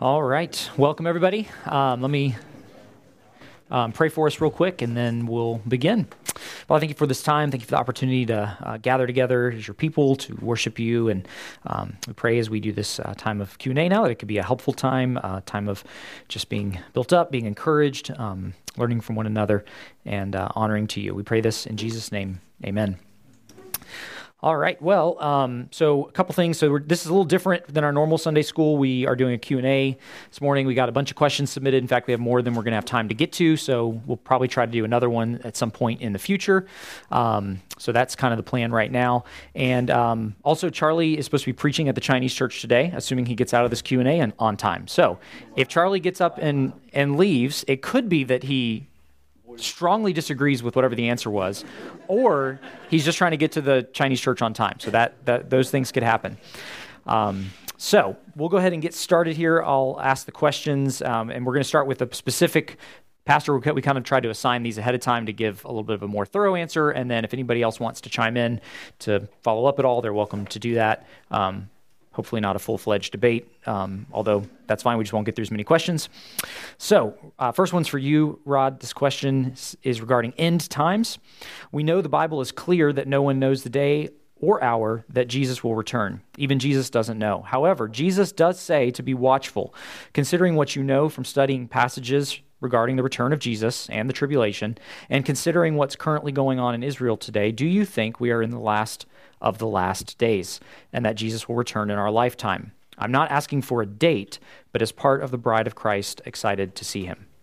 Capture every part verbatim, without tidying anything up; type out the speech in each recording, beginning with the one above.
All right. Welcome, everybody. Um, let me um, pray for us real quick, and then we'll begin. Father, thank you for this time. Thank you for the opportunity to uh, gather together as your people to worship you. And um, we pray as we do this uh, time of Q and A now that it could be a helpful time, uh, time of just being built up, being encouraged, um, learning from one another, and uh, honoring to you. We pray this in Jesus' name. Amen. All right. Well, um, so a couple things. So we're, this is a little different than our normal Sunday school. We are doing a Q and A this morning. We got a bunch of questions submitted. In fact, we have more than we're going to have time to get to. So we'll probably try to do another one at some point in the future. Um, so that's kind of the plan right now. And um, also, Charlie is supposed to be preaching at the Chinese church today, assuming he gets out of this Q and A and on time. So if Charlie gets up and, and leaves, it could be that he strongly disagrees with whatever the answer was, or he's just trying to get to the Chinese church on time. So that, that those things could happen. Um, so we'll go ahead and get started here. I'll ask the questions, um, and we're going to start with a specific pastor. We kind of tried to assign these ahead of time to give a little bit of a more thorough answer, and then if anybody else wants to chime in to follow up at all, they're welcome to do that. Um, Hopefully not a full-fledged debate, um, although that's fine. We just won't get through as many questions. So uh, first one's for you, Rod. This question is regarding end times. We know the Bible is clear that no one knows the day or hour that Jesus will return. Even Jesus doesn't know. However, Jesus does say to be watchful. Considering what you know from studying passages regarding the return of Jesus and the tribulation, and considering what's currently going on in Israel today, do you think we are in the last of the last days, and that Jesus will return in our lifetime? I'm not asking for a date, but as part of the bride of Christ, excited to see him.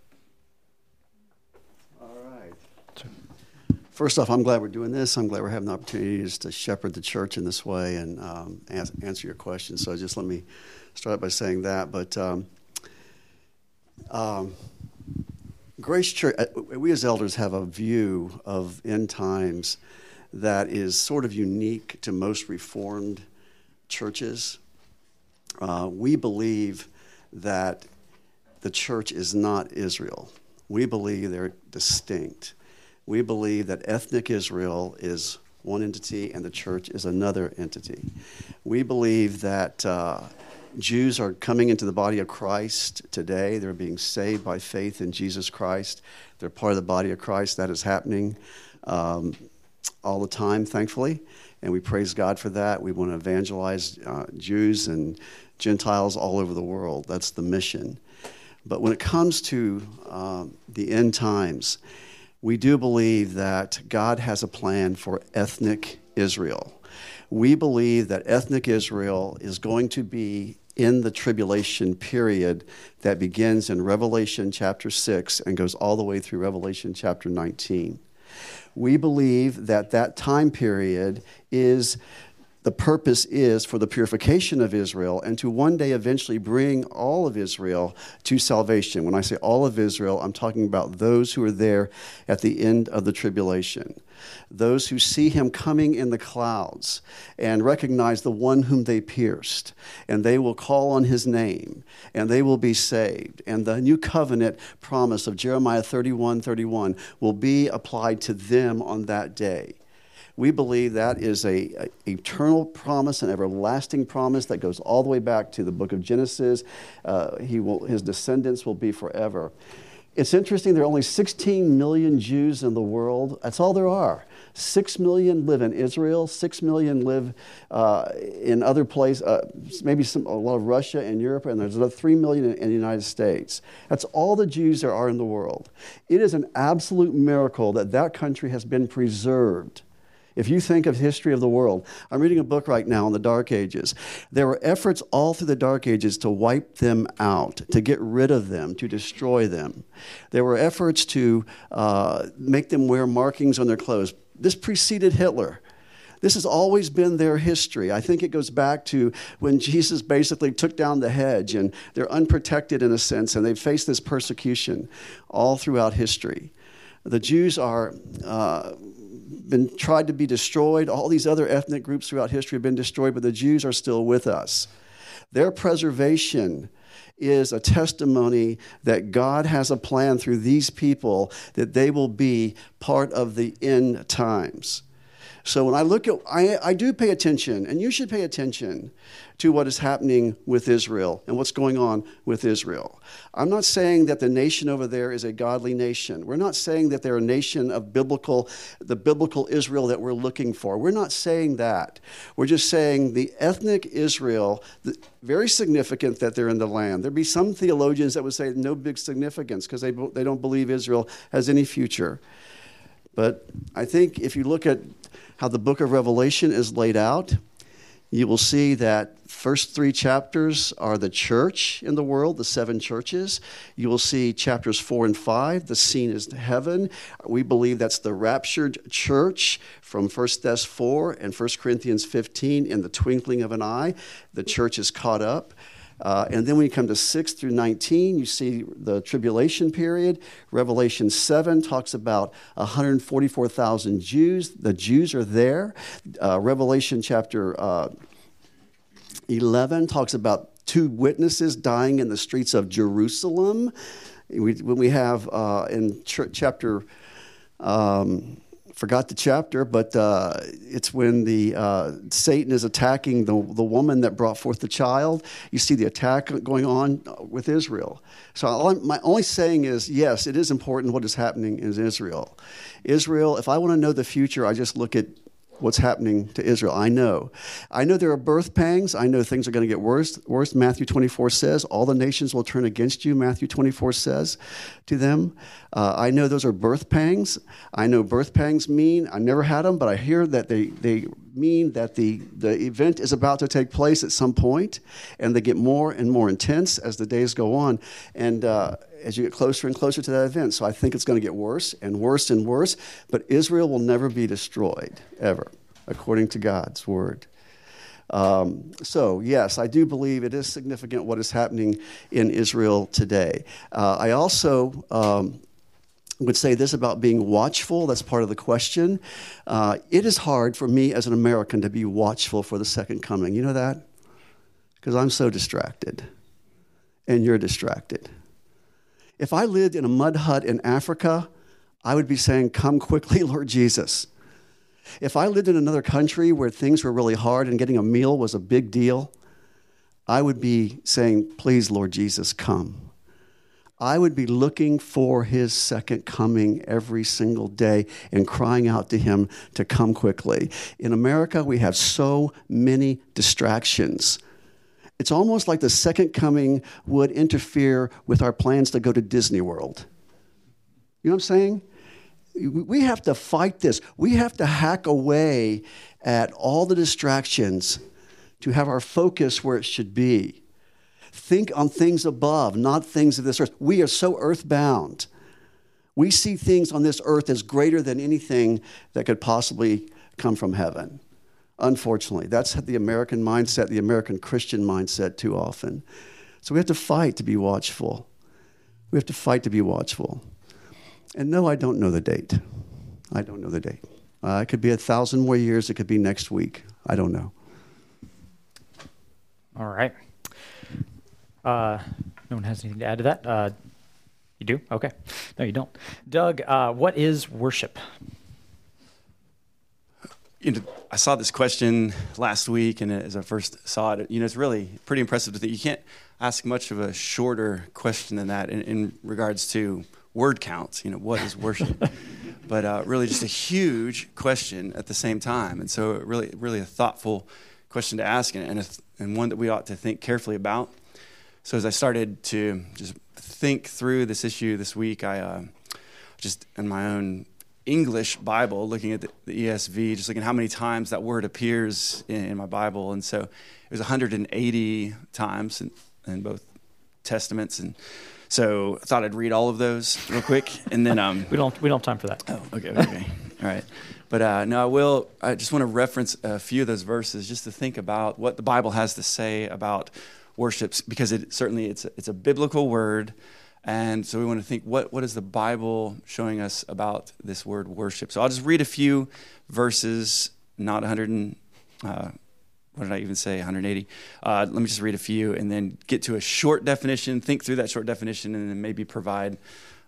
All right. First off, I'm glad we're doing this. I'm glad we're having the opportunities to shepherd the church in this way and um, ans- answer your questions. So just let me start by saying that. But um, um, Grace Church, we as elders have a view of end times that is sort of unique to most Reformed churches. Uh, we believe that the church is not Israel. We believe they're distinct. We believe that ethnic Israel is one entity and the church is another entity. We believe that uh, Jews are coming into the body of Christ today. They're being saved by faith in Jesus Christ. They're part of the body of Christ. That is happening Um, all the time, thankfully, and we praise God for that. We want to evangelize uh, Jews and Gentiles all over the world. That's the mission. But when it comes to uh, the end times, we do believe that God has a plan for ethnic Israel. We believe that ethnic Israel is going to be in the tribulation period that begins in Revelation chapter six and goes all the way through Revelation chapter nineteen. We believe that that time period is, the purpose is for the purification of Israel and to one day eventually bring all of Israel to salvation. When I say all of Israel, I'm talking about those who are there at the end of the tribulation. Those who see him coming in the clouds and recognize the one whom they pierced, and they will call on his name, and they will be saved. And the new covenant promise of Jeremiah thirty-one thirty-one will be applied to them on that day. We believe that is a, a eternal promise, an everlasting promise that goes all the way back to the book of Genesis. Uh, he will, his descendants will be forever. It's interesting, there are only sixteen million Jews in the world. That's all there are. Six million live in Israel. Six million live uh, in other places, uh, maybe some, a lot of Russia and Europe, and there's another three million in, in the United States. That's all the Jews there are in the world. It is an absolute miracle that that country has been preserved. If you think of history of the world, I'm reading a book right now on the Dark Ages. There were efforts all through the Dark Ages to wipe them out, to get rid of them, to destroy them. There were efforts to uh, make them wear markings on their clothes. This preceded Hitler. This has always been their history. I think it goes back to when Jesus basically took down the hedge, and they're unprotected in a sense, and they've faced this persecution all throughout history. The Jews are... Uh, been tried to be destroyed. All these other ethnic groups throughout history have been destroyed, but the Jews are still with us. Their preservation is a testimony that God has a plan through these people that they will be part of the end times. So when I look at, I, I do pay attention, and you should pay attention to what is happening with Israel and what's going on with Israel. I'm not saying that the nation over there is a godly nation. We're not saying that they're a nation of biblical, the biblical Israel that we're looking for. We're not saying that. We're just saying the ethnic Israel, the, very significant that they're in the land. There'd be some theologians that would say no big significance because they, they don't believe Israel has any future. But I think if you look at how the book of Revelation is laid out, you will see that first three chapters are the church in the world, the seven churches. You will see chapters four and five, the scene is heaven. We believe that's the raptured church from First Thessalonians four and First Corinthians fifteen. In the twinkling of an eye, the church is caught up. Uh, and then when you come to six through nineteen, you see the tribulation period. Revelation seven talks about one hundred forty-four thousand Jews. The Jews are there. Uh, Revelation chapter uh, eleven talks about two witnesses dying in the streets of Jerusalem. We, when we have uh, in ch- chapter... Um, forgot the chapter, but uh, it's when the uh, Satan is attacking the, the woman that brought forth the child. You see the attack going on with Israel. So all I'm, my only saying is, yes, it is important what is happening in Israel. Israel, if I want to know the future, I just look at what's happening to Israel. I know. I know there are birth pangs. I know things are going to get worse. Worse. Matthew twenty-four says, all the nations will turn against you, Matthew twenty-four says to them. Uh, I know those are birth pangs. I know birth pangs mean, I never had them, but I hear that they, they mean that the, the event is about to take place at some point, and they get more and more intense as the days go on. And uh, as you get closer and closer to that event. So I think it's going to get worse and worse and worse, but Israel will never be destroyed, ever, according to God's word. Um, so, yes, I do believe it is significant what is happening in Israel today. Uh, I also um, would say this about being watchful. That's part of the question. Uh, it is hard for me as an American to be watchful for the second coming. You know that? Because I'm so distracted, and you're distracted. If I lived in a mud hut in Africa, I would be saying, come quickly, Lord Jesus. If I lived in another country where things were really hard and getting a meal was a big deal, I would be saying, please, Lord Jesus, come. I would be looking for his second coming every single day and crying out to him to come quickly. In America, we have so many distractions. It's almost like the second coming would interfere with our plans to go to Disney World. You know what I'm saying? We have to fight this. We have to hack away at all the distractions to have our focus where it should be. Think on things above, not things of this earth. We are so earthbound. We see things on this earth as greater than anything that could possibly come from heaven. Unfortunately, that's the American mindset, the American Christian mindset too often. So we have to fight to be watchful. We have to fight to be watchful. And no, I don't know the date. I don't know the date. Uh, it could be a thousand more years. It could be next week. I don't know. All right. Uh, no one has anything to add to that? Uh, you do? Okay. No, you don't. Doug, uh, what is worship? You know, I saw this question last week, and as I first saw it, you know, it's really pretty impressive to think you can't ask much of a shorter question than that in, in regards to word counts. You know, what is worship? But uh, really, just a huge question at the same time, and so really, really a thoughtful question to ask, and and, a, and one that we ought to think carefully about. So as I started to just think through this issue this week, I uh, just in my own English Bible, looking at the, the E S V, just looking at how many times that word appears in, in my Bible. And so it was one hundred eighty times in, in both Testaments. And so I thought I'd read all of those real quick. And then... Um, we don't we don't have time for that. Oh, okay, okay. All right. But uh, no, I will, I just want to reference a few of those verses just to think about what the Bible has to say about worship, because it certainly it's a, it's a biblical word. And so we want to think, what, what is the Bible showing us about this word worship? So I'll just read a few verses, not one hundred, uh, what did I even say, one hundred eighty? Uh, let me just read a few and then get to a short definition, think through that short definition, and then maybe provide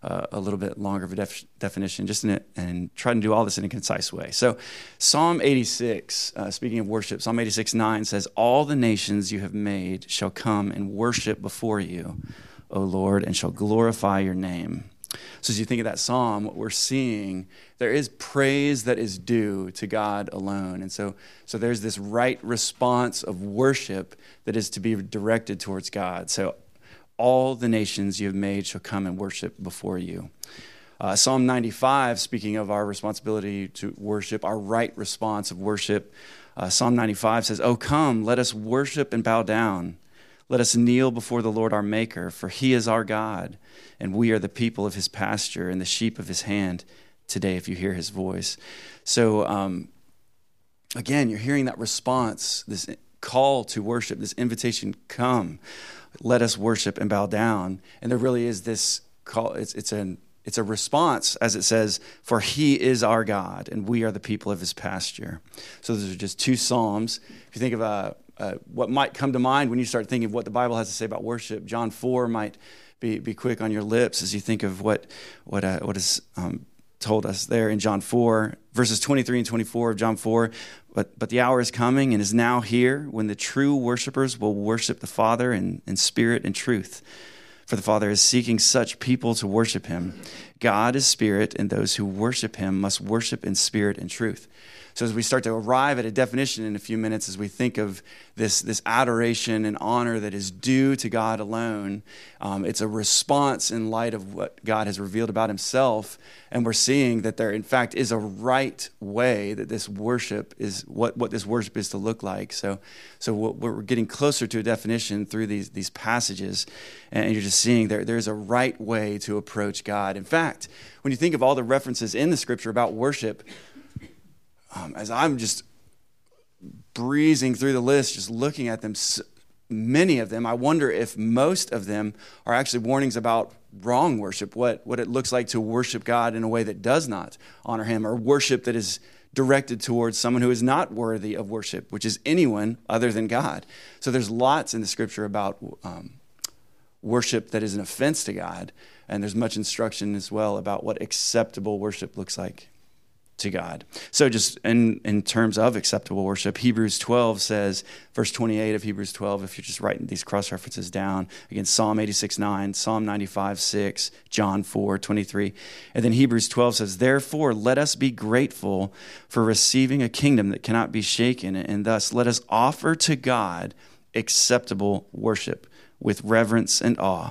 uh, a little bit longer of a def- definition, just in it, and try to do all this in a concise way. So Psalm eighty-six, uh, speaking of worship, Psalm eighty-six nine says, all the nations you have made shall come and worship before you, O Lord, and shall glorify your name. So as you think of that psalm, what we're seeing, there is praise that is due to God alone. And so, so there's this right response of worship that is to be directed towards God. So all the nations you have made shall come and worship before you. Uh, Psalm ninety-five, speaking of our responsibility to worship, our right response of worship, uh, Psalm ninety-five says, "Oh, come, let us worship and bow down. Let us kneel before the Lord our Maker, for he is our God, and we are the people of his pasture and the sheep of his hand today, if you hear his voice." So um, again, you're hearing that response, this call to worship, this invitation, come, let us worship and bow down. And there really is this call, it's, it's, an, it's a response, as it says, for he is our God, and we are the people of his pasture. So those are just two Psalms. If you think of a Uh, what might come to mind when you start thinking of what the Bible has to say about worship, John four might be, be quick on your lips as you think of what what uh, what is um, told us there in John four, verses twenty-three and twenty-four of John four. But but the hour is coming and is now here when the true worshipers will worship the Father in, in spirit and truth. For the Father is seeking such people to worship him. God is spirit, and those who worship him must worship in spirit and truth. So as we start to arrive at a definition in a few minutes, as we think of this, this adoration and honor that is due to God alone, um, it's a response in light of what God has revealed about himself. And we're seeing that there, in fact, is a right way that this worship is, what, what this worship is to look like. So so we're getting closer to a definition through these, these passages. And you're just seeing there there's a right way to approach God. In fact, when you think of all the references in the scripture about worship, Um, as I'm just breezing through the list, just looking at them, many of them, I wonder if most of them are actually warnings about wrong worship, what, what it looks like to worship God in a way that does not honor him, or worship that is directed towards someone who is not worthy of worship, which is anyone other than God. So there's lots in the scripture about um, worship that is an offense to God, and there's much instruction as well about what acceptable worship looks like to God. So just in, in terms of acceptable worship, Hebrews twelve says, verse twenty-eight of Hebrews twelve, if you're just writing these cross-references down, again, Psalm eighty-six nine, Psalm ninety-five six, John four twenty-three. And then Hebrews twelve says, therefore, let us be grateful for receiving a kingdom that cannot be shaken, and thus let us offer to God acceptable worship with reverence and awe.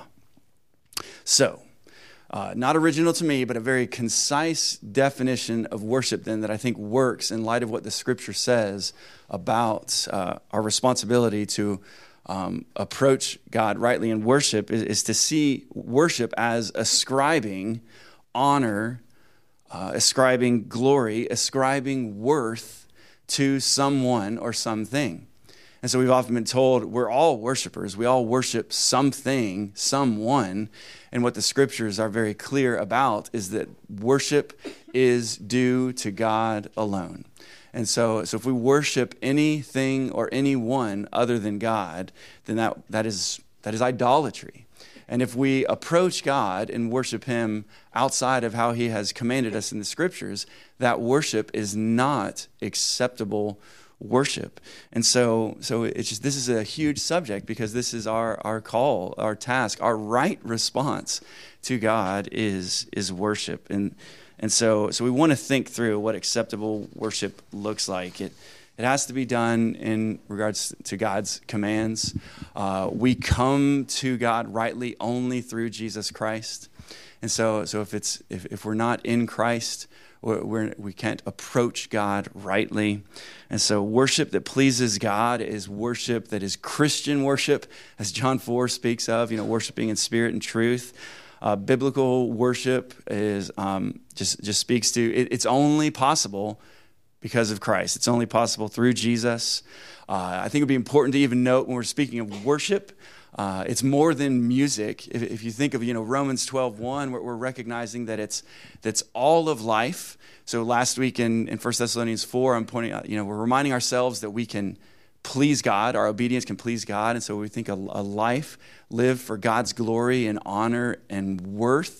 So, Uh, not original to me, but a very concise definition of worship then that I think works in light of what the scripture says about uh, our responsibility to um, approach God rightly in worship is, is to see worship as ascribing honor, uh, ascribing glory, ascribing worth to someone or something. And so we've often been told we're all worshipers. We all worship something, someone. And what the scriptures are very clear about is that worship is due to God alone. And so, so if we worship anything or anyone other than God, then that, that is, that is idolatry. And if we approach God and worship him outside of how he has commanded us in the scriptures, that worship is not acceptable worship. And so so it's just, this is a huge subject, because this is our our call, our task, our right response to God is is worship. And and so so we want to think through what acceptable worship looks like. It it has to be done in regards to God's commands. Uh, we come to God rightly only through Jesus Christ. And so so if it's if, if we're not in Christ, We're, we can't approach God rightly. And so worship that pleases God is worship that is Christian worship, as John four speaks of, you know, worshiping in spirit and truth. Uh, biblical worship is um, just, just speaks to, it, it's only possible because of Christ. It's only possible through Jesus. Uh, I think it would be important to even note when we're speaking of worship, Uh, it's more than music. If, if you think of, you know, Romans twelve one, we're, we're recognizing that it's that's all of life. So last week in, in First Thessalonians four, I'm pointing out, you know, we're reminding ourselves that we can please God. Our obedience can please God. And so we think a, a life lived for God's glory and honor and worth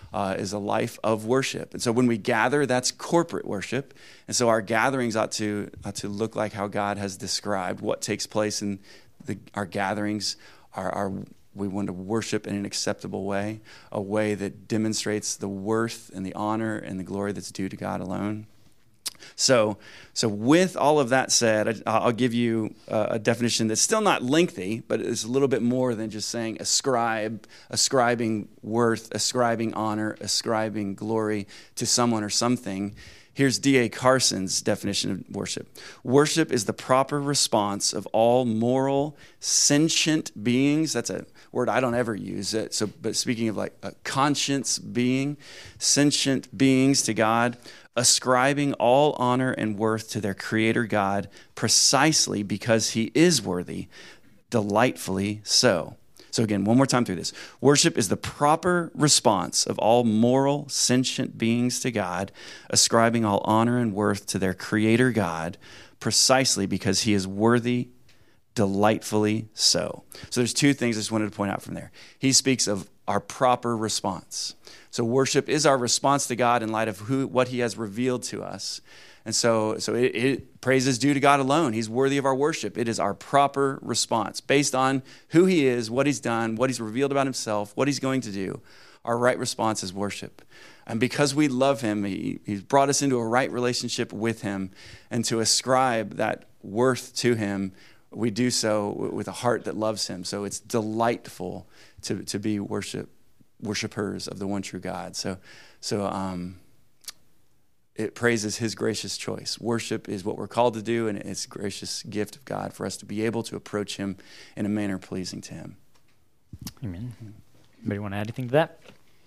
uh, is a life of worship. And so when we gather, that's corporate worship. And so our gatherings ought to ought to look like how God has described what takes place in the, our gatherings. Our, our we want to worship in an acceptable way, a way that demonstrates the worth and the honor and the glory that's due to God alone. So, so with all of that said, I, I'll give you a, a definition that's still not lengthy, but it's a little bit more than just saying ascribe, ascribing worth, ascribing honor, ascribing glory to someone or something. Here's D A Carson's definition of worship. Worship is the proper response of all moral, sentient beings. That's a word I don't ever use. So, but speaking of like a conscience being, sentient beings to God, ascribing all honor and worth to their Creator God precisely because He is worthy, delightfully so. So again, one more time through this. Worship is the proper response of all moral, sentient beings to God, ascribing all honor and worth to their Creator God precisely because He is worthy, delightfully so. So there's two things I just wanted to point out from there. He speaks of our proper response. So worship is our response to God in light of who, what He has revealed to us. And so, so it, it praise is due to God alone. He's worthy of our worship. It is our proper response based on who He is, what He's done, what He's revealed about Himself, what He's going to do. Our right response is worship. And because we love Him, he, He's brought us into a right relationship with Him. And to ascribe that worth to Him, we do so with a heart that loves Him. So it's delightful to, to be worship worshipers of the one true God. So, so um, it praises His gracious choice. Worship is what we're called to do, and it's a gracious gift of God for us to be able to approach Him in a manner pleasing to Him. Amen. Anybody want to add anything to that?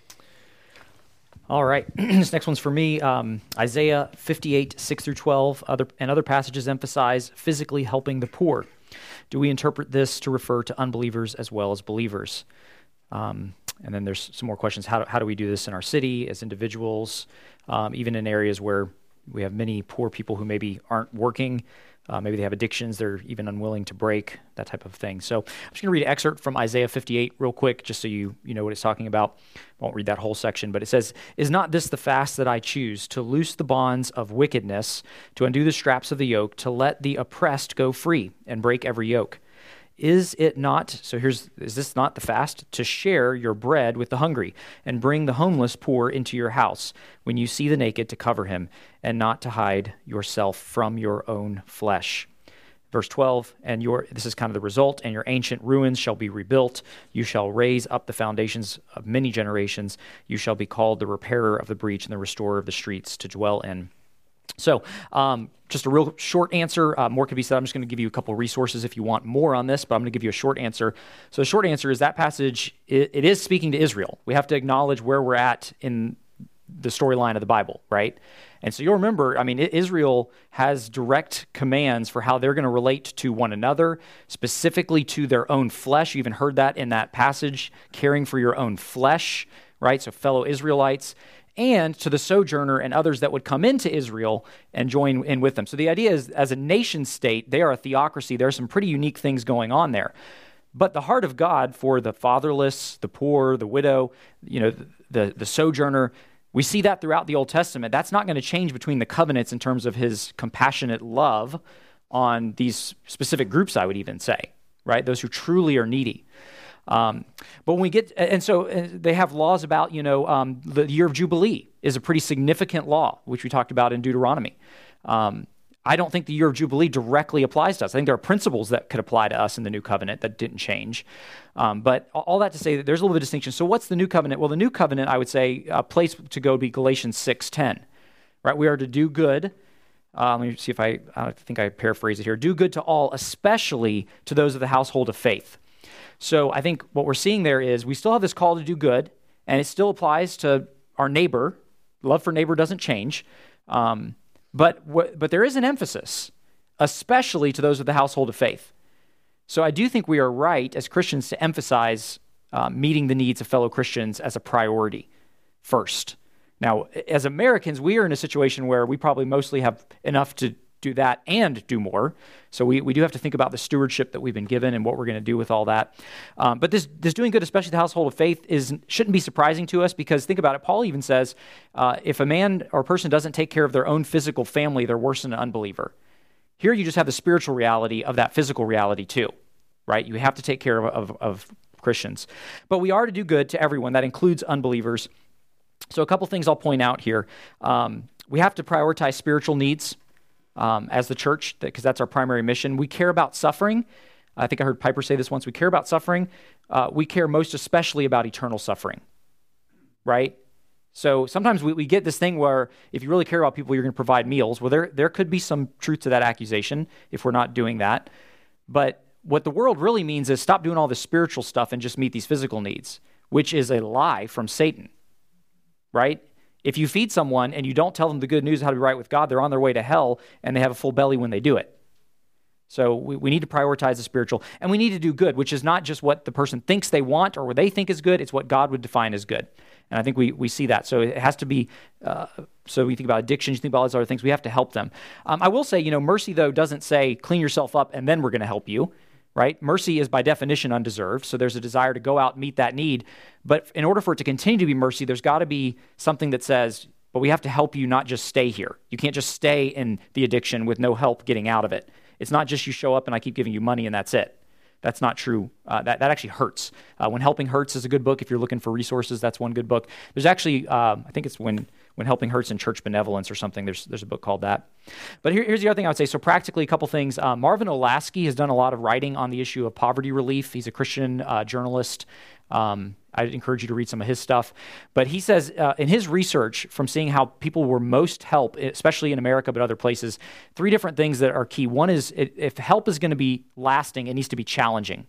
All right. This next one's for me. Um, Isaiah fifty-eight, six through twelve, other, and other passages emphasize physically helping the poor. Do we interpret this to refer to unbelievers as well as believers? Um, and then there's some more questions. How do, how do we do this in our city as individuals, um, even in areas where we have many poor people who maybe aren't working, uh, maybe they have addictions they're even unwilling to break, that type of thing. So I'm just going to read an excerpt from Isaiah fifty-eight real quick, just so you you know what it's talking about. I won't read that whole section, but it says, "Is not this the fast that I choose, to loose the bonds of wickedness, to undo the straps of the yoke, to let the oppressed go free and break every yoke? Is it not," so here's, is this not the fast? "To share your bread with the hungry and bring the homeless poor into your house, when you see the naked to cover him and not to hide yourself from your own flesh." Verse twelve, "And your," this is kind of the result, "and your ancient ruins shall be rebuilt. You shall raise up the foundations of many generations. You shall be called the repairer of the breach and the restorer of the streets to dwell in." So um, just a real short answer. Uh, more could be said. I'm just going to give you a couple of resources if you want more on this, but I'm going to give you a short answer. So the short answer is that passage, it, it is speaking to Israel. We have to acknowledge where we're at in the storyline of the Bible, right? And so you'll remember, I mean, Israel has direct commands for how they're going to relate to one another, specifically to their own flesh. You even heard that in that passage, caring for your own flesh, right? So fellow Israelites, and to the sojourner and others that would come into Israel and join in with them. So the idea is, as a nation state, they are a theocracy. There are some pretty unique things going on there. But the heart of God for the fatherless, the poor, the widow, you know, the, the, the sojourner, we see that throughout the Old Testament. That's not going to change between the covenants in terms of His compassionate love on these specific groups, I would even say, right? Those who truly are needy. Um, but when we get, and so uh, they have laws about, you know, um, the year of Jubilee is a pretty significant law, which we talked about in Deuteronomy. Um, I don't think the year of Jubilee directly applies to us. I think there are principles that could apply to us in the new covenant that didn't change. Um, but all that to say that there's a little bit of distinction. So what's the new covenant? Well, the new covenant, I would say, a place to go would be Galatians six ten, right? We are to do good. Uh, let me see if I, I think I paraphrase it here. Do good to all, especially to those of the household of faith. So I think what we're seeing there is we still have this call to do good, and it still applies to our neighbor. Love for neighbor doesn't change. Um, but w- but there is an emphasis, especially to those of the household of faith. So I do think we are right as Christians to emphasize uh, meeting the needs of fellow Christians as a priority first. Now, as Americans, we are in a situation where we probably mostly have enough to do that and do more. So we, we do have to think about the stewardship that we've been given and what we're going to do with all that. Um, but this this doing good, especially the household of faith, is shouldn't be surprising to us, because think about it. Paul even says, uh, if a man or a person doesn't take care of their own physical family, they're worse than an unbeliever. Here you just have the spiritual reality of that physical reality too, right? You have to take care of, of, of Christians. But we are to do good to everyone. That includes unbelievers. So a couple things I'll point out here. Um, we have to prioritize spiritual needs um, as the church, because that's our primary mission. We care about suffering. I think I heard Piper say this once. We care about suffering. Uh, we care most especially about eternal suffering, right? So sometimes we, we get this thing where if you really care about people, you're going to provide meals. Well, there there could be some truth to that accusation if we're not doing that. But what the world really means is stop doing all this spiritual stuff and just meet these physical needs, which is a lie from Satan, right? If you feed someone and you don't tell them the good news of how to be right with God, they're on their way to hell, and they have a full belly when they do it. So we, we need to prioritize the spiritual, and we need to do good, which is not just what the person thinks they want or what they think is good, it's what God would define as good. And I think we we see that. So it has to be, uh, so we think about addictions, you think about all these other things, we have to help them. Um, I will say, you know, mercy, though, doesn't say clean yourself up and then we're going to help you, right? Mercy is by definition undeserved, so there's a desire to go out and meet that need. But in order for it to continue to be mercy, there's got to be something that says, but we have to help you not just stay here. You can't just stay in the addiction with no help getting out of it. It's not just you show up and I keep giving you money and that's it. That's not true. Uh, that, that actually hurts. Uh, When Helping Hurts is a good book. If you're looking for resources, that's one good book. There's actually, um, I think it's when when Helping Hurts in Church Benevolence or something. There's there's a book called that. But here, here's the other thing I would say. So practically, a couple things. Uh, Marvin Olasky has done a lot of writing on the issue of poverty relief. He's a Christian uh, journalist. Um, I'd encourage you to read some of his stuff. But he says uh, in his research, from seeing how people were most helped, especially in America but other places, three different things that are key. One is if help is going to be lasting, it needs to be challenging.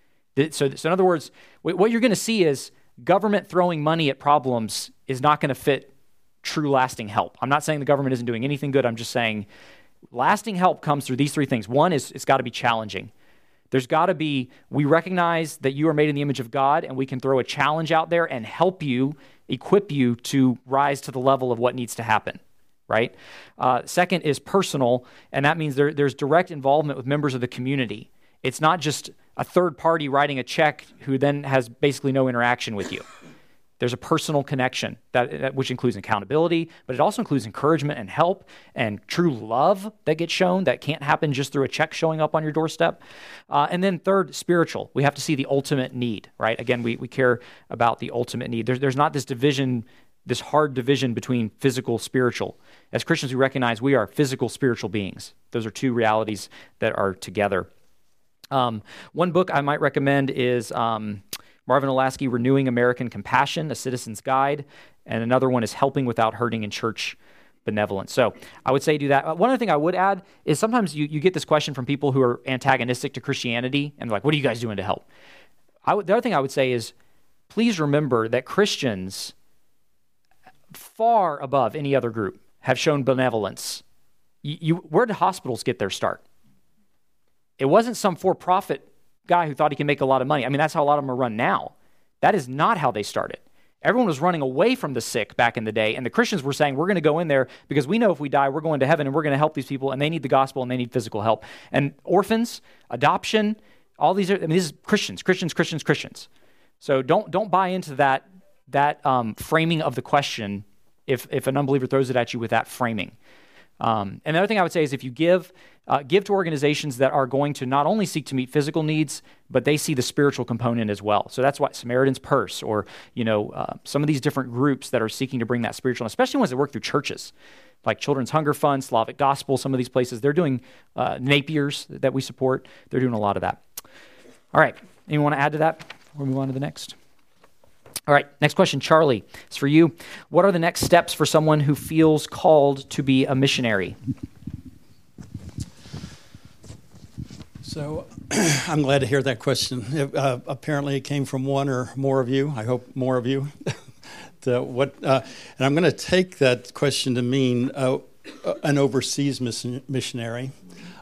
So, so in other words, what you're going to see is government throwing money at problems is not going to fit true lasting help. I'm not saying the government isn't doing anything good. I'm just saying lasting help comes through these three things. One is it's got to be challenging. There's got to be, we recognize that you are made in the image of God, and we can throw a challenge out there and help you, equip you to rise to the level of what needs to happen, right? Uh, second is personal, and that means there, there's direct involvement with members of the community. It's not just a third party writing a check who then has basically no interaction with you. There's a personal connection, that, that which includes accountability, but it also includes encouragement and help and true love that gets shown that can't happen just through a check showing up on your doorstep. Uh, and then third, spiritual. We have to see the ultimate need, right? Again, we, we care about the ultimate need. There's, there's not this division, this hard division between physical, spiritual. As Christians, we recognize we are physical, spiritual beings. Those are two realities that are together. Um, one book I might recommend is Um, Marvin Olasky, Renewing American Compassion, A Citizen's Guide, and another one is Helping Without Hurting in Church Benevolence. So I would say do that. One other thing I would add is sometimes you, you get this question from people who are antagonistic to Christianity, and they're like, what are you guys doing to help? I would, the other thing I would say is, please remember that Christians, far above any other group, have shown benevolence. You, you, where did hospitals get their start? It wasn't some for-profit guy who thought he can make a lot of money. I mean, that's how a lot of them are run now. That is not how they started. Everyone was running away from the sick back in the day, and the Christians were saying, we're going to go in there because we know if we die, we're going to heaven, and we're going to help these people, and they need the gospel, and they need physical help. And orphans, adoption, all these are, I mean, these are Christians, Christians, Christians, Christians. So don't don't buy into that that um, framing of the question if, if an unbeliever throws it at you with that framing. Um, and the other thing I would say is if you give, uh, give to organizations that are going to not only seek to meet physical needs, but they see the spiritual component as well. So that's why Samaritan's Purse or, you know, uh, some of these different groups that are seeking to bring that spiritual, especially ones that work through churches, like Children's Hunger Fund, Slavic Gospel, some of these places, they're doing uh, Napier's that we support. They're doing a lot of that. All right. Anyone want to add to that before we move on to the next? All right, next question, Charlie. It's for you. What are the next steps for someone who feels called to be a missionary? So I'm glad to hear that question. It, uh, apparently it came from one or more of you. I hope more of you. the, what, uh, and I'm going to take that question to mean uh, an overseas mission, missionary.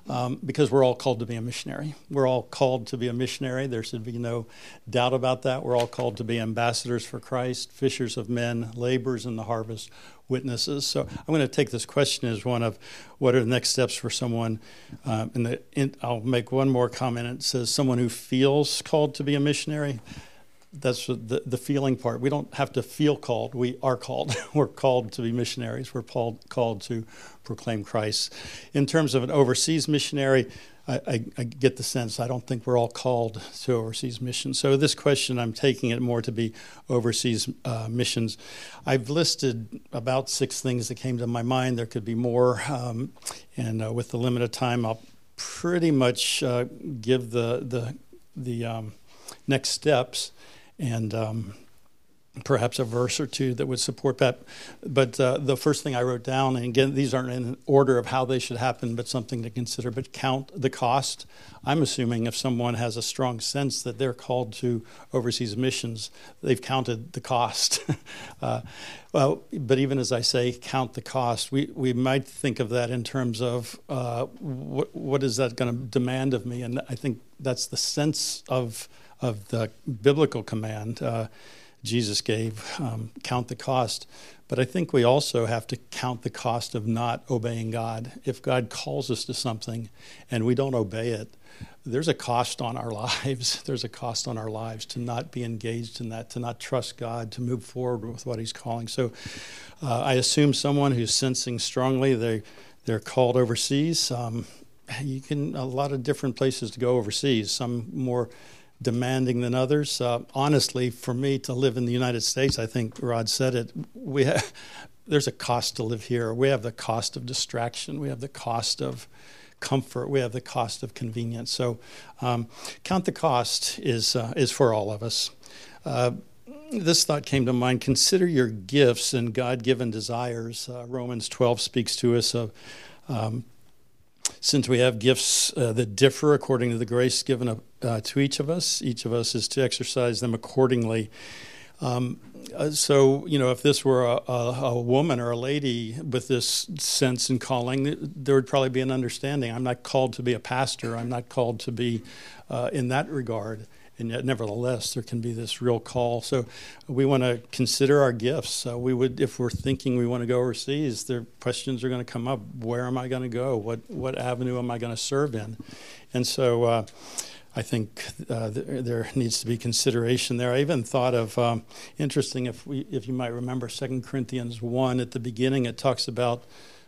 um, because we're all called to be a missionary. We're all called to be a missionary. There should be no doubt about that. We're all called to be ambassadors for Christ, fishers of men, laborers in the harvest, witnesses. So I'm going to take this question as one of what are the next steps for someone. Um, and the, in, I'll make one more comment. It says someone who feels called to be a missionary. That's the, the feeling part. We don't have to feel called. We are called. We're called to be missionaries. We're called, called to proclaim Christ. In terms of an overseas missionary, I, I, I get the sense I don't think we're all called to overseas missions. So this question, I'm taking it more to be overseas uh, missions. I've listed about six things that came to my mind. There could be more. Um, and uh, with the limited time, I'll pretty much uh, give the, the, the um, next steps. And um, perhaps a verse or two that would support that. But uh, the first thing I wrote down, and again, these aren't in order of how they should happen, but something to consider, but count the cost. I'm assuming if someone has a strong sense that they're called to overseas missions, they've counted the cost. uh, well, but even as I say, count the cost, we, we might think of that in terms of uh, what, what is that going to demand of me? And I think that's the sense of of the biblical command uh, Jesus gave, um, count the cost. But I think we also have to count the cost of not obeying God. If God calls us to something and we don't obey it, there's a cost on our lives. There's a cost on our lives to not be engaged in that, to not trust God, to move forward with what he's calling. So uh, I assume someone who's sensing strongly they, they're called overseas. Um, you can, a lot of different places to go overseas, some more demanding than others. Uh, honestly, for me to live in the United States, I think Rod said it, we have, there's a cost to live here. We have the cost of distraction. We have the cost of comfort. We have the cost of convenience. So um, count the cost is, uh, is for all of us. Uh, this thought came to mind. Consider your gifts and God-given desires. Uh, Romans twelve speaks to us of um, since we have gifts uh, that differ according to the grace given uh, to each of us, each of us is to exercise them accordingly. Um, uh, so, you know, if this were a, a, a woman or a lady with this sense and calling, there would probably be an understanding. I'm not called to be a pastor. I'm not called to be uh, in that regard. And yet, nevertheless, there can be this real call. So we want to consider our gifts. Uh, we would, if we're thinking we want to go overseas, there questions are going to come up. Where am I going to go? What what avenue am I going to serve in? And so uh, I think uh, th- there needs to be consideration there. I even thought of, um, interesting, if we, if you might remember Second Corinthians one, at the beginning it talks about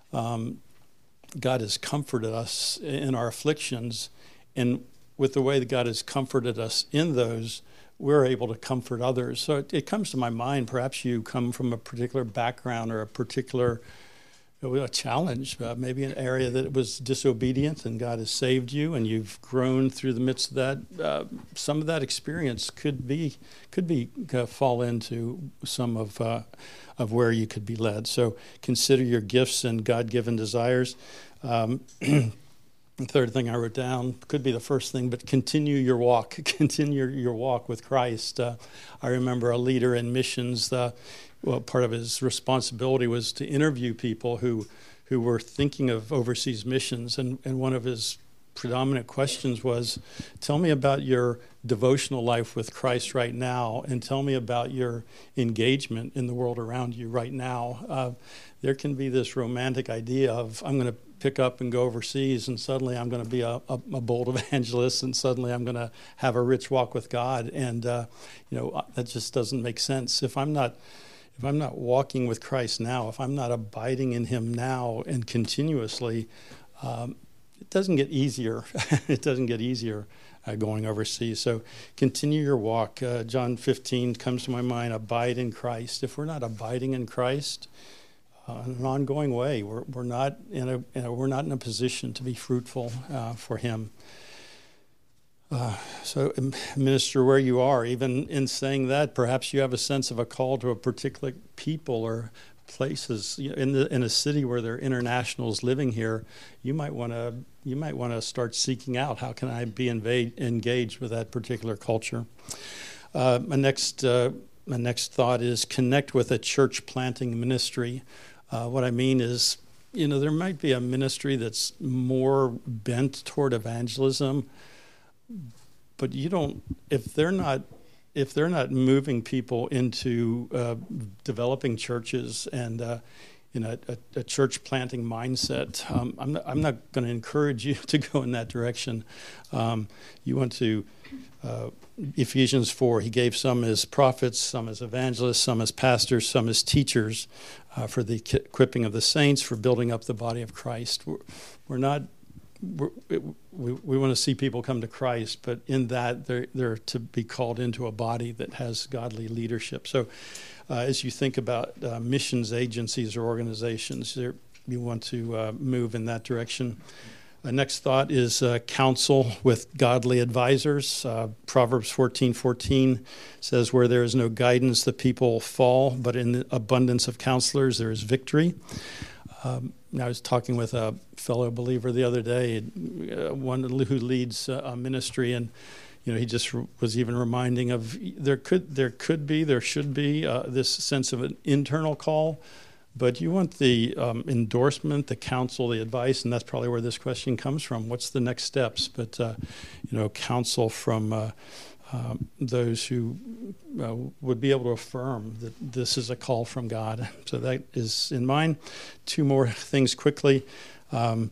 um, God has comforted us in our afflictions, and with the way that God has comforted us in those, we're able to comfort others. So it, it comes to my mind, perhaps you come from a particular background or a particular a challenge, uh, maybe an area that was disobedient and God has saved you and you've grown through the midst of that. Uh, some of that experience could be, could be uh, fall into some of, uh, of where you could be led. So consider your gifts and God-given desires. Um, The third thing I wrote down could be the first thing, but continue your walk. Continue your walk with Christ. Uh, I remember a leader in missions, uh, well, part of his responsibility was to interview people who who were thinking of overseas missions, and, and one of his predominant questions was, tell me about your devotional life with Christ right now, and tell me about your engagement in the world around you right now. Uh, there can be this romantic idea of, I'm going to pick up and go overseas, and suddenly I'm going to be a, a, a bold evangelist, and suddenly I'm going to have a rich walk with God. And uh, you know, that just doesn't make sense. If I'm not, if I'm not walking with Christ now, if I'm not abiding in Him now and continuously, um, it doesn't get easier. It doesn't get easier uh, going overseas. So continue your walk. Uh, John fifteen comes to my mind. Abide in Christ. If we're not abiding in Christ, Uh, in an ongoing way, we're we're not in a, in a we're not in a position to be fruitful uh, for Him. Uh, so, minister where you are. Even in saying that, perhaps you have a sense of a call to a particular people or places. You know, in the in a city where there are internationals living here, you might want to you might want to start seeking out, how can I be invade, engaged with that particular culture. Uh, my next uh, my next thought is connect with a church planting ministry. Uh, what I mean is, you know, there might be a ministry that's more bent toward evangelism, but you don't, if they're not, if they're not moving people into uh, developing churches and, uh, you know, a, a church planting mindset, um, I'm not, I'm not going to encourage you to go in that direction. Um, you want to, uh, Ephesians four, he gave some as prophets, some as evangelists, some as pastors, some as teachers uh, for the equipping of the saints, for building up the body of Christ. We're, we're not, we're, we, we want to see people come to Christ, but in that they're, they're to be called into a body that has godly leadership. So uh, as you think about uh, missions agencies or organizations, you want to uh, move in that direction. Uh, next thought is uh, counsel with godly advisors. Uh, Proverbs fourteen fourteen says, where there is no guidance, the people fall, but in the abundance of counselors, there is victory. Um, I was talking with a fellow believer the other day, uh, one who leads uh, a ministry, and you know, he just was even reminding of there could there could be, there should be uh, this sense of an internal call. But you want the um, endorsement, the counsel, the advice, and that's probably where this question comes from. What's the next steps? But, uh, you know, counsel from uh, uh, those who uh, would be able to affirm that this is a call from God. So that is in mind. Two more things quickly. Um,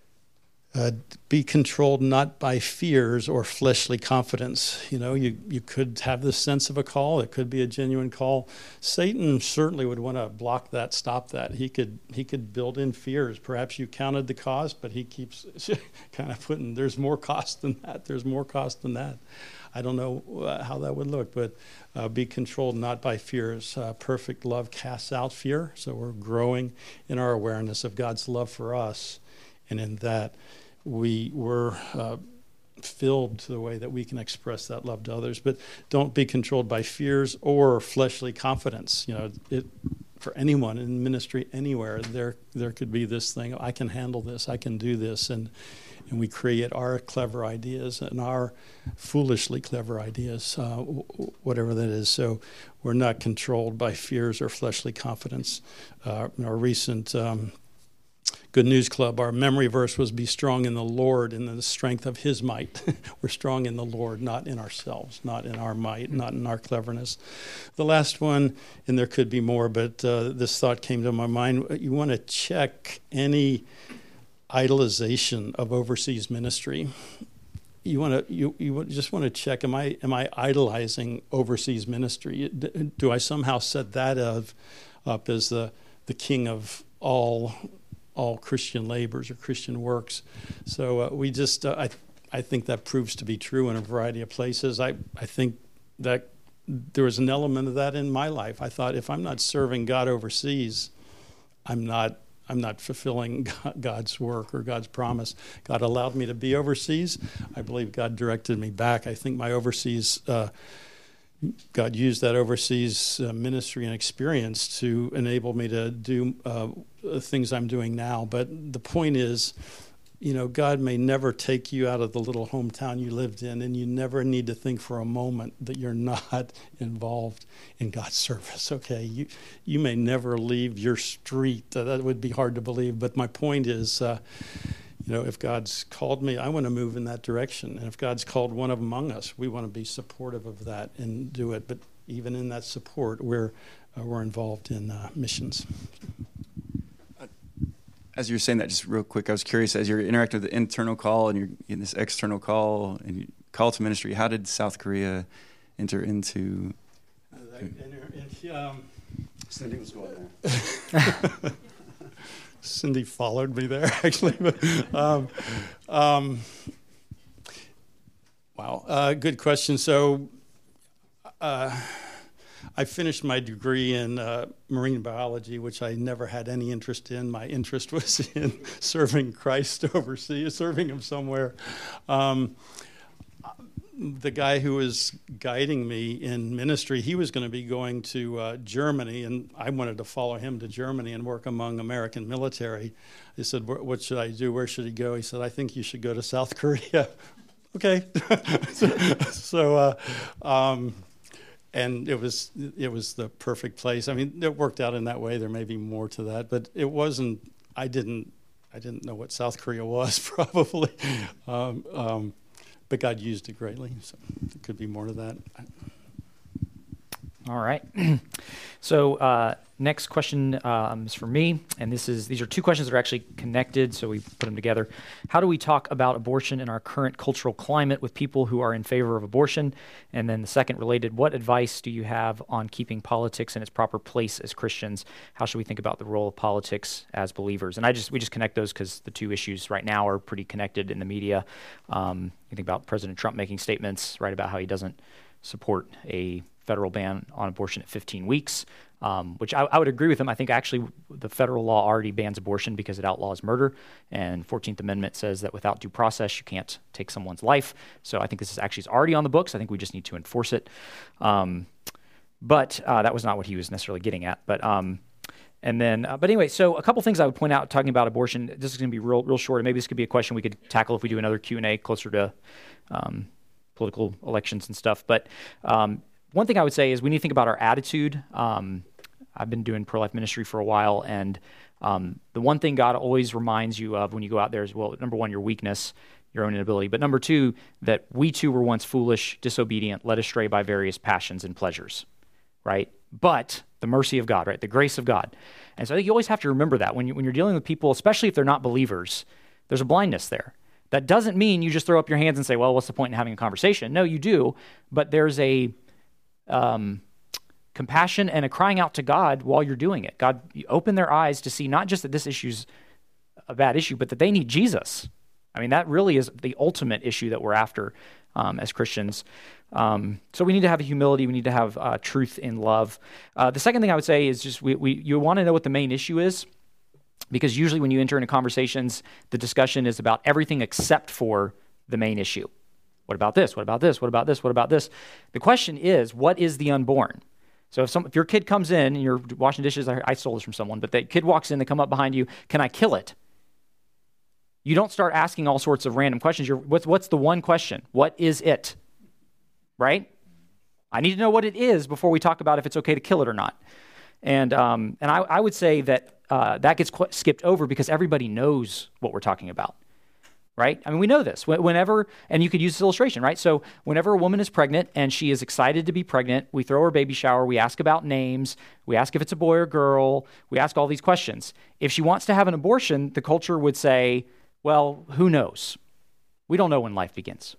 Uh, be controlled not by fears or fleshly confidence. You know, you, you could have this sense of a call. It could be a genuine call. Satan certainly would want to block that, stop that. He could he could build in fears. Perhaps you counted the cost, but he keeps kind of putting, there's more cost than that. There's more cost than that. I don't know uh, how that would look, but uh, be controlled not by fears. Uh, perfect love casts out fear. So we're growing in our awareness of God's love for us. And in that, we were uh, filled to the way that we can express that love to others. But don't be controlled by fears or fleshly confidence. You know, it, for anyone in ministry anywhere, there there could be this thing, I can handle this, I can do this. And, and we create our clever ideas and our foolishly clever ideas, uh, whatever that is. So we're not controlled by fears or fleshly confidence. Uh, our recent... Um, Good News Club, our memory verse was be strong in the Lord and in the strength of his might. We're strong in the Lord, not in ourselves, not in our might, not in our cleverness. The last one, and there could be more, but uh, this thought came to my mind. You want to check any idolization of overseas ministry. You want to you you just want to check, am I am I idolizing overseas ministry? Do I somehow set that of, up as the the king of all all Christian labors or Christian works? So uh, we just, uh, I I think that proves to be true in a variety of places. I, I think that there was an element of that in my life. I thought, if I'm not serving God overseas, I'm not I'm not fulfilling God's work or God's promise. God allowed me to be overseas. I believe God directed me back. I think my overseas uh, God used that overseas uh, ministry and experience to enable me to do uh, things I'm doing now. But the point is, you know, God may never take you out of the little hometown you lived in, and you never need to think for a moment that you're not involved in God's service, okay? You you may never leave your street. Uh, that would be hard to believe. But my point is, uh, you know, if God's called me, I want to move in that direction. And if God's called one of among us, we want to be supportive of that and do it. But even in that support, we're, uh, we're involved in uh, missions. As you were saying that, just real quick, I was curious, as you're interacting with the internal call and you're in this external call and you call to ministry, how did South Korea enter into... Uh, that, and, um, Cindy was going there. Cindy followed me there, actually. um, um, wow, uh, good question. So uh, I finished my degree in uh, marine biology, which I never had any interest in. My interest was in serving Christ overseas, serving him somewhere. Um, the guy who was guiding me in ministry, he was going to be going to uh, Germany, and I wanted to follow him to Germany and work among American military. I said, what should I do? Where should he go? He said, I think you should go to South Korea. Okay. so, so uh, um, and it was it was the perfect place. I mean, it worked out in that way. There may be more to that, but it wasn't, I didn't I didn't know what South Korea was probably, um, um, but God used it greatly. So there could be more to that. All right. So uh, next question um, is for me, and this is these are two questions that are actually connected, so we put them together. How do we talk about abortion in our current cultural climate with people who are in favor of abortion? And then the second related, what advice do you have on keeping politics in its proper place as Christians? How should we think about the role of politics as believers? And I just we just connect those because the two issues right now are pretty connected in the media. Um, you think about President Trump making statements, right, about how he doesn't support a federal ban on abortion at fifteen weeks, um, which I, I would agree with him. I think actually the federal law already bans abortion because it outlaws murder, and fourteenth Amendment says that without due process, you can't take someone's life. So I think this is actually is already on the books. I think we just need to enforce it. Um, but uh, that was not what he was necessarily getting at. But um, and then, uh, but anyway, so a couple things I would point out talking about abortion. This is going to be real, real short. And maybe this could be a question we could tackle if we do another Q and A closer to um, political elections and stuff. But um, one thing I would say is we need to think about our attitude. Um, I've been doing pro-life ministry for a while, and um, the one thing God always reminds you of when you go out there is, well, number one, your weakness, your own inability, but number two, that we too were once foolish, disobedient, led astray by various passions and pleasures, right? But the mercy of God, right? The grace of God. And so I think you always have to remember that when, you, when you're dealing with people, especially if they're not believers, there's a blindness there. That doesn't mean you just throw up your hands and say, well, what's the point in having a conversation? No, you do, but there's a Um, compassion and a crying out to God while you're doing it. God, you open their eyes to see not just that this issue's a bad issue, but that they need Jesus. I mean, that really is the ultimate issue that we're after um, as Christians. Um, so we need to have humility. We need to have uh, truth in love. Uh, the second thing I would say is just we, we you want to know what the main issue is, because usually when you enter into conversations, the discussion is about everything except for the main issue. What about this? What about this? What about this? What about this? The question is, what is the unborn? So if some, if your kid comes in and you're washing dishes, I, I stole this from someone, but that kid walks in, they come up behind you, can I kill it? You don't start asking all sorts of random questions. You're, what's, what's the one question? What is it? Right? I need to know what it is before we talk about if it's okay to kill it or not. And um, and I, I would say that uh, that gets qu- skipped over because everybody knows what we're talking about. Right? I mean, we know this. Whenever, and you could use this illustration, right? So whenever a woman is pregnant and she is excited to be pregnant, we throw her baby shower, we ask about names, we ask if it's a boy or girl, we ask all these questions. If she wants to have an abortion, the culture would say, well, who knows? We don't know when life begins.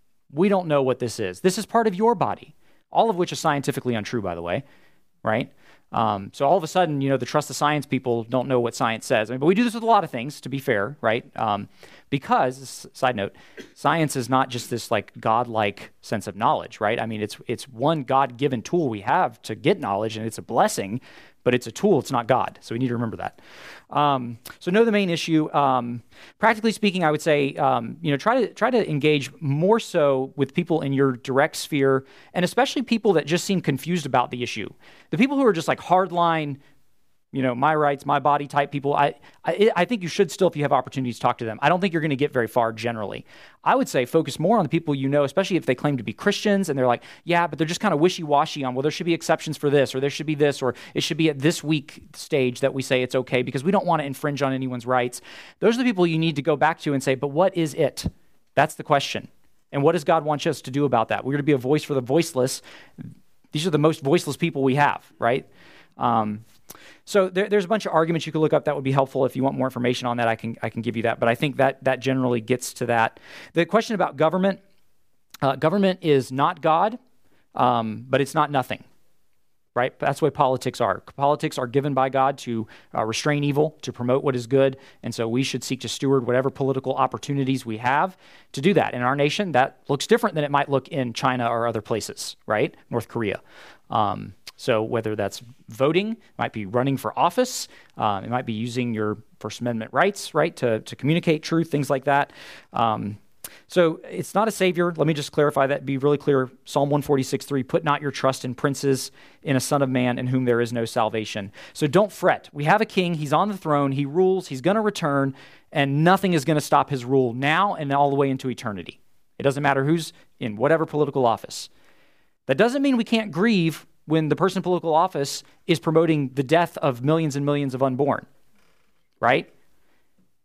We don't know what this is. This is part of your body, all of which is scientifically untrue, by the way, right? Um, so all of a sudden, you know, the trust the science people don't know what science says. I mean, but we do this with a lot of things, to be fair, right? Um, because, side note, science is not just this like God-like sense of knowledge, right? I mean, it's it's one God-given tool we have to get knowledge, and it's a blessing, but it's a tool, it's not God. So we need to remember that. Um, so know the main issue. Um, practically speaking, I would say, um, you know, try to try to engage more so with people in your direct sphere, and especially people that just seem confused about the issue. The people who are just like hardline, you know, my rights, my body type people, I, I I think you should still, if you have opportunities, to talk to them. I don't think you're going to get very far generally. I would say focus more on the people you know, especially if they claim to be Christians and they're like, yeah, but they're just kind of wishy-washy on, well, there should be exceptions for this, or there should be this, or it should be at this week stage that we say it's okay because we don't want to infringe on anyone's rights. Those are the people you need to go back to and say, but what is it? That's the question. And what does God want us to do about that? We're going to be a voice for the voiceless. These are the most voiceless people we have, right? Um, So there, there's a bunch of arguments you could look up that would be helpful. If you want more information on that, I can I can give you that. But I think that that generally gets to that. The question about government, uh, government is not God, um, but it's not nothing, right? That's what politics are. Politics are given by God to uh, restrain evil, to promote what is good. And so we should seek to steward whatever political opportunities we have to do that. In our nation, that looks different than it might look in China or other places, right? North Korea. Um, So whether that's voting, it might be running for office, um, it might be using your First Amendment rights, right, to, to communicate truth, things like that. Um, so it's not a savior. Let me just clarify that, be really clear. Psalm one forty-six, three, put not your trust in princes, in a son of man in whom there is no salvation. So don't fret. We have a king. He's on the throne. He rules. He's going to return, and nothing is going to stop his rule now and all the way into eternity. It doesn't matter who's in whatever political office. That doesn't mean we can't grieve when the person in political office is promoting the death of millions and millions of unborn, right?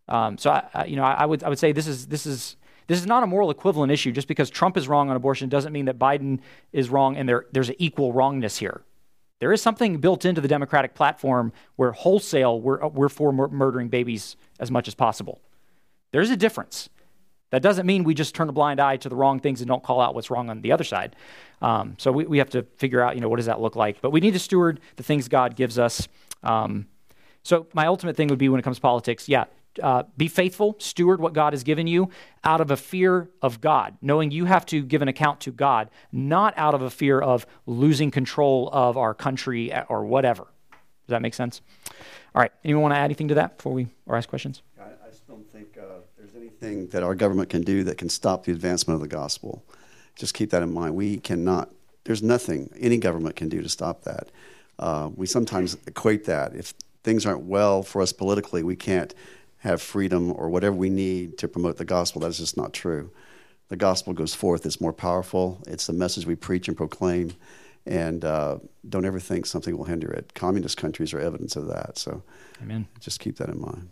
Um, so I, I, you know, I, I would I would say this is this is this is not a moral equivalent issue. Just because Trump is wrong on abortion doesn't mean that Biden is wrong, and there there's an equal wrongness here. There is something built into the Democratic platform where wholesale we're we're for mur- murdering babies as much as possible. There's a difference. That doesn't mean we just turn a blind eye to the wrong things and don't call out what's wrong on the other side. Um, so we, we have to figure out, you know, what does that look like? But we need to steward the things God gives us. Um, so my ultimate thing would be when it comes to politics, yeah, uh, be faithful, steward what God has given you out of a fear of God, knowing you have to give an account to God, not out of a fear of losing control of our country or whatever. Does that make sense? All right. Anyone want to add anything to that before we or ask questions? I, I just don't think uh, there's anything that our government can do that can stop the advancement of the gospel. Just keep that in mind. We cannot, there's nothing any government can do to stop that. Uh, we sometimes equate that. If things aren't well for us politically, we can't have freedom or whatever we need to promote the gospel. That is just not true. The gospel goes forth. It's more powerful. It's the message we preach and proclaim. And uh, don't ever think something will hinder it. Communist countries are evidence of that. So Amen. Just keep that in mind.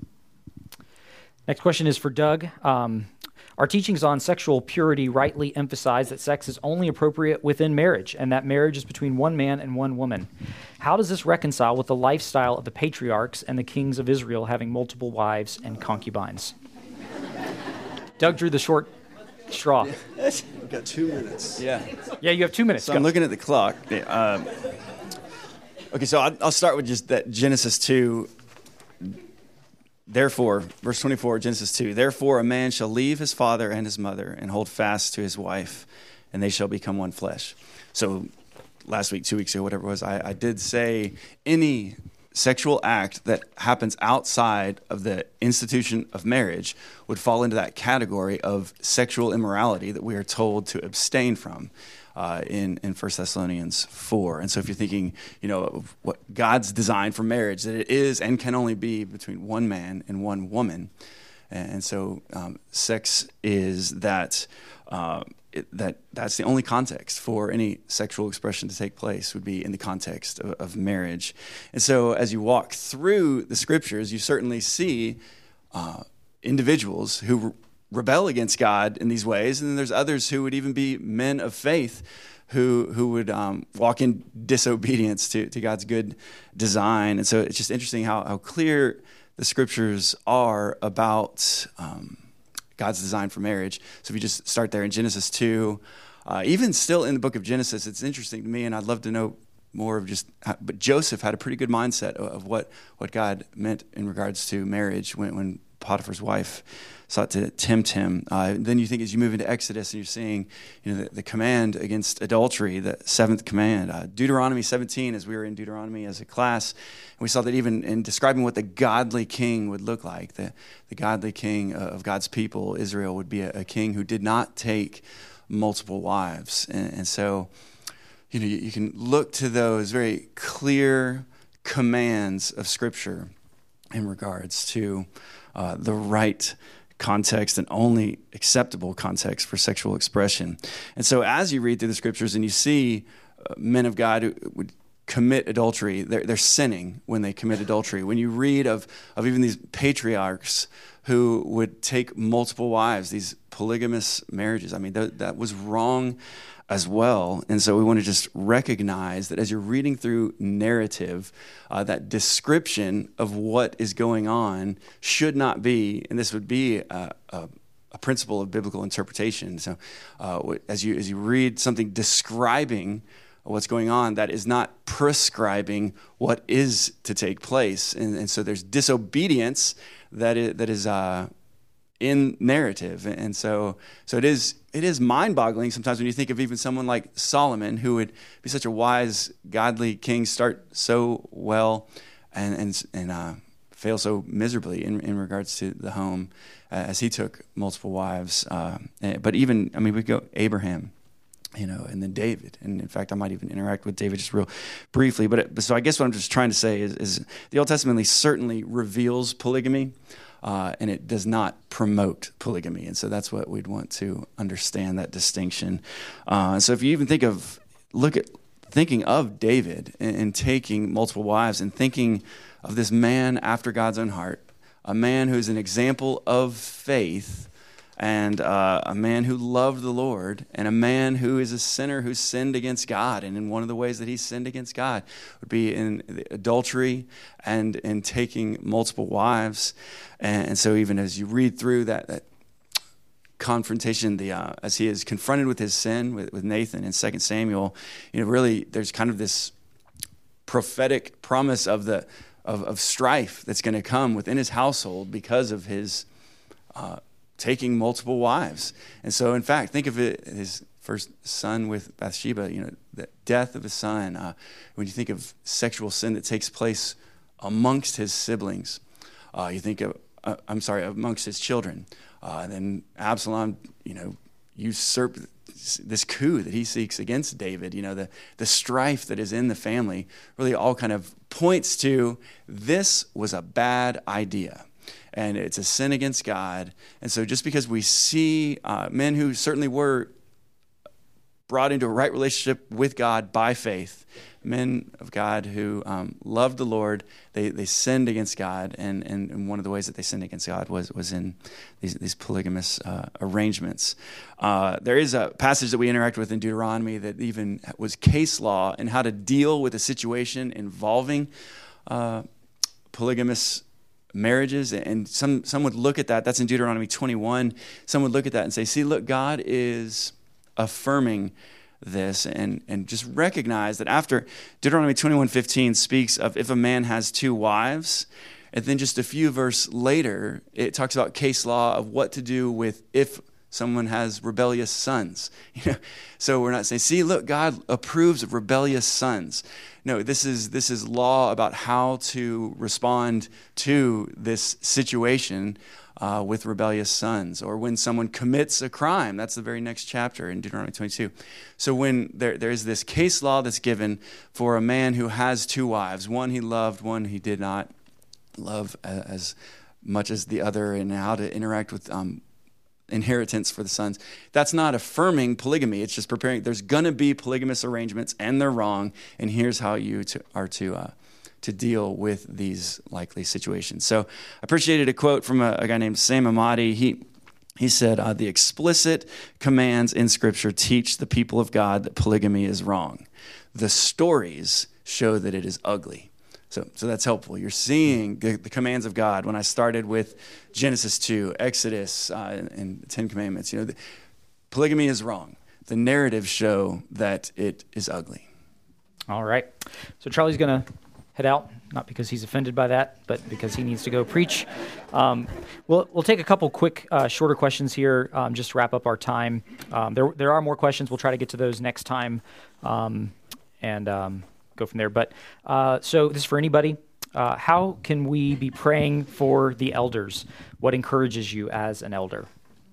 Next question is for Doug. Um, our teachings on sexual purity rightly emphasize that sex is only appropriate within marriage and that marriage is between one man and one woman. How does this reconcile with the lifestyle of the patriarchs and the kings of Israel having multiple wives and concubines? Doug drew the short straw. We've got two minutes. Yeah. Yeah, you have two minutes. So Go. I'm looking at the clock. Um, okay, so I'll, I'll start with just that Genesis two. Therefore, verse twenty-four, Genesis two, therefore a man shall leave his father and his mother and hold fast to his wife, and they shall become one flesh. So last week, two weeks ago, whatever it was, I, I did say any sexual act that happens outside of the institution of marriage would fall into that category of sexual immorality that we are told to abstain from. Uh, in, in First Thessalonians four. And so if you're thinking, you know, of what God's design for marriage, that it is and can only be between one man and one woman. And so um, sex is that, uh, it, that that's the only context for any sexual expression to take place would be in the context of, of marriage. And so as you walk through the scriptures, you certainly see uh, individuals who rebel against God in these ways, and then there's others who would even be men of faith who who would um, walk in disobedience to, to God's good design. And so it's just interesting how, how clear the scriptures are about um, God's design for marriage. So if you just start there in Genesis two, uh, even still in the book of Genesis, it's interesting to me, and I'd love to know more of just, how, but Joseph had a pretty good mindset of, of what, what God meant in regards to marriage when, when Potiphar's wife sought to tempt him. Uh, then you think as you move into Exodus and you're seeing, you know, the, the command against adultery, the seventh command. Uh, Deuteronomy seventeen, as we were in Deuteronomy as a class, and we saw that even in describing what the godly king would look like, the, the godly king of God's people, Israel, would be a, a king who did not take multiple wives. And, and so, you know, you, you can look to those very clear commands of Scripture in regards to uh, the right context and only acceptable context for sexual expression. And so as you read through the scriptures and you see uh, men of God who would commit adultery, they're, they're sinning when they commit adultery. When you read of, of even these patriarchs who would take multiple wives, these polygamous marriages, I mean, th- that was wrong as well. And so we want to just recognize that as you're reading through narrative, uh, that description of what is going on should not be, and this would be a, a, a principle of biblical interpretation. So uh, as you as you read something describing what's going on, that is not prescribing what is to take place. And, and so there's disobedience that is, that is uh, in narrative. And so so it is it is mind-boggling sometimes when you think of even someone like Solomon, who would be such a wise, godly king, start so well and and, and uh, fail so miserably in, in regards to the home uh, as he took multiple wives. Uh, but even, I mean, we go Abraham, you know, and then David. And in fact, I might even interact with David just real briefly. But, it, so I guess what I'm just trying to say is, is the Old Testament certainly reveals polygamy. Uh, and it does not promote polygamy. And so that's what we'd want to understand, that distinction. Uh, so if you even think of, look at, thinking of David and, and taking multiple wives and thinking of this man after God's own heart, a man who's an example of faith, and uh, a man who loved the Lord, and a man who is a sinner who sinned against God. And in one of the ways that he sinned against God would be in adultery and in taking multiple wives. And, and so even as you read through that, that confrontation, the uh, as he is confronted with his sin with, with Nathan in Second Samuel, you know, really there's kind of this prophetic promise of the of, of strife that's going to come within his household because of his uh, taking multiple wives. And so, in fact, think of it, his first son with Bathsheba, you know, the death of his son. Uh, when you think of sexual sin that takes place amongst his siblings, uh, you think of, uh, I'm sorry, amongst his children. Uh, and then Absalom, you know, usurp this coup that he seeks against David. You know, the, the strife that is in the family really all kind of points to this was a bad idea. And it's a sin against God. And so just because we see uh, men who certainly were brought into a right relationship with God by faith, men of God who um, loved the Lord, they, they sinned against God. And, and, and one of the ways that they sinned against God was, was in these, these polygamous uh, arrangements. Uh, there is a passage that we interact with in Deuteronomy that even was case law and how to deal with a situation involving uh, polygamous marriages. And some some would look at that, that's in Deuteronomy twenty-one, some would look at that and say, see, look, God is affirming this, and and just recognize that after Deuteronomy twenty-one fifteen speaks of if a man has two wives, and then just a few verses later, it talks about case law of what to do with if someone has rebellious sons. You know, so we're not saying, see, look, God approves of rebellious sons. No, this is this is law about how to respond to this situation uh, with rebellious sons, or when someone commits a crime. That's the very next chapter in Deuteronomy twenty-two. So when there there is this case law that's given for a man who has two wives, one he loved, one he did not love as much as the other, and how to interact with um, inheritance for the sons. That's not affirming polygamy. It's just preparing. There's going to be polygamous arrangements, and they're wrong. And here's how you to, are to uh, to deal with these likely situations. So I appreciated a quote from a, a guy named Sam Amadi. He he said, uh, "The explicit commands in Scripture teach the people of God that polygamy is wrong. The stories show that it is ugly." So, so that's helpful. You're seeing the, the commands of God. When I started with Genesis two, Exodus, uh, and, and the Ten Commandments, you know, the, polygamy is wrong. The narratives show that it is ugly. All right. So Charlie's going to head out, not because he's offended by that, but because he needs to go preach. Um, we'll we'll take a couple quick, uh, shorter questions here, um, just to wrap up our time. Um, there there are more questions. We'll try to get to those next time, um, and. Um, go from there. But uh, so this is for anybody. Uh, how can we be praying for the elders? What encourages you as an elder?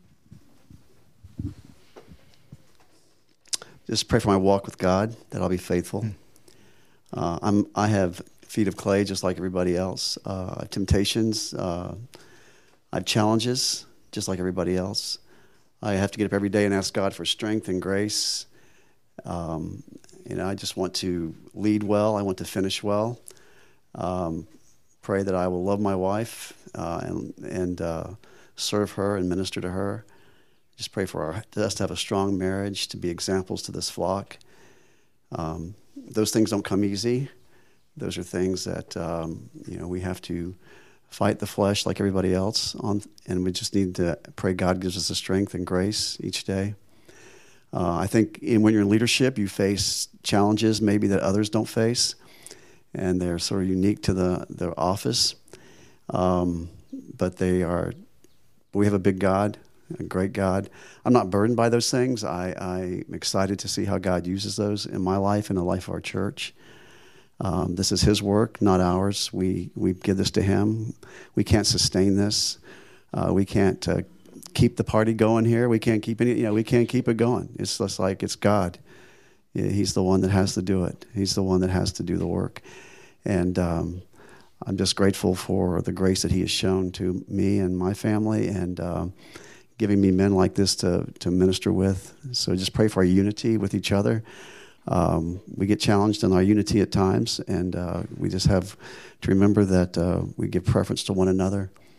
Just pray for my walk with God, that I'll be faithful. Uh, I'm, I have feet of clay just like everybody else. Uh, I have temptations. Uh, I have challenges just like everybody else. I have to get up every day and ask God for strength and grace. Um, You know, I just want to lead well. I want to finish well. Um, pray that I will love my wife uh, and and uh, serve her and minister to her. Just pray for our, us to have a strong marriage, to be examples to this flock. Um, those things don't come easy. Those are things that um, you know we have to fight the flesh like everybody else on, and we just need to pray God gives us the strength and grace each day. Uh, I think in, when you're in leadership, you face challenges maybe that others don't face, and they're sort of unique to the their office. Um, but they are. We have a big God, a great God. I'm not burdened by those things. I, I'm excited to see how God uses those in my life and the life of our church. Um, this is His work, not ours. We we give this to Him. We can't sustain this. Uh, we can't. Uh, keep the party going here. We can't keep any, you know, we can't keep it going. It's just like it's God. He's the one that has to do it. He's the one that has to do the work. And um, I'm just grateful for the grace that He has shown to me and my family, and um, giving me men like this to, to minister with. So just pray for our unity with each other. Um, we get challenged in our unity at times, and uh, we just have to remember that uh, we give preference to one another.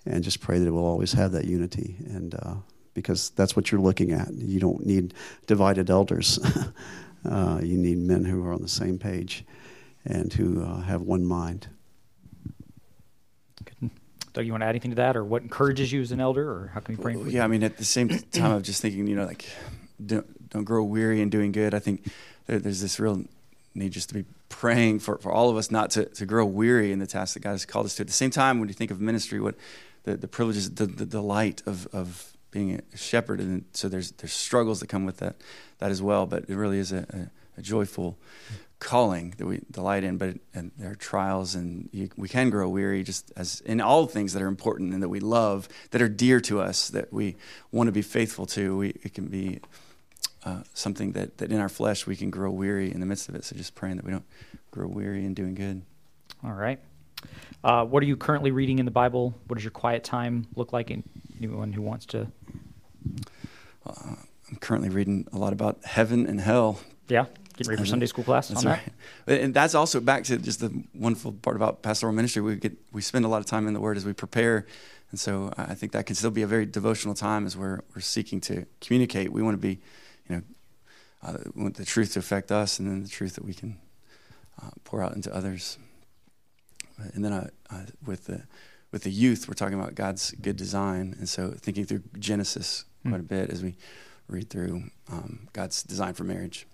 and just pray that it will always have that unity. And uh, because that's what you're looking at. You don't need divided elders. uh, you need men who are on the same page and who uh, have one mind. Good. Doug, you want to add anything to that, or what encourages you as an elder, or how can we pray for you? Yeah, I mean, at the same time, I'm just thinking, you know, like, don't, don't grow weary in doing good. I think there, there's this real need just to be praying for, for all of us not to, to grow weary in the task that God has called us to. At the same time, when you think of ministry, what the, the privileges, the, the delight of, of being a shepherd, and so there's there's struggles that come with that that as well. But it really is a, a, a joyful calling that we delight in. But it, and there are trials, and you, we can grow weary, just as in all things that are important and that we love, that are dear to us, that we want to be faithful to. We, it can be uh, something that, that in our flesh we can grow weary in the midst of it. So just praying that we don't grow weary in doing good. All right. Uh, what are you currently reading in the Bible? What does your quiet time look like? And anyone who wants to? Uh, I'm currently reading a lot about heaven and hell. Yeah, getting ready for Sunday school class. That's on right. That? And that's also back to just the wonderful part about pastoral ministry. We get we spend a lot of time in the Word as we prepare, and so I think that can still be a very devotional time as we're we're seeking to communicate. We want to be, you know, uh, we want the truth to affect us, and then the truth that we can uh, pour out into others. And then uh, uh, with the with the youth, we're talking about God's good design, and so thinking through Genesis quite a bit as we read through um, God's design for marriage.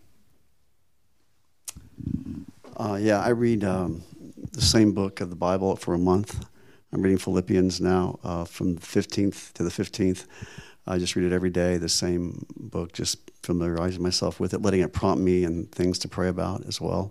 Uh, yeah, I read um, the same book of the Bible for a month. I'm reading Philippians now uh, from the fifteenth to the fifteenth. I just read it every day, the same book, just familiarizing myself with it, letting it prompt me and things to pray about as well.